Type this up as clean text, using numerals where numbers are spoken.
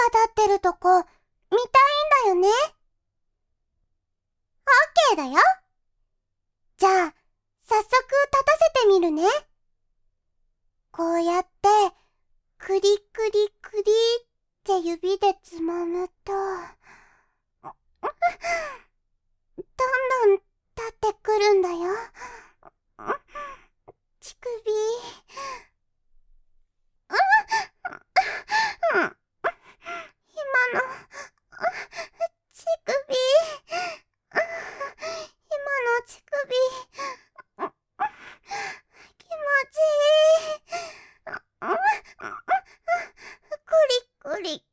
立ってるとこ、見たいんだよね。オッケーだよ。じゃあ、早速立たせてみるね。こうやって、クリクリクリって指でつまむと、どんどん立ってくるんだよ。乳首。今の、乳首。今の乳首。気持ちいい。クリクリ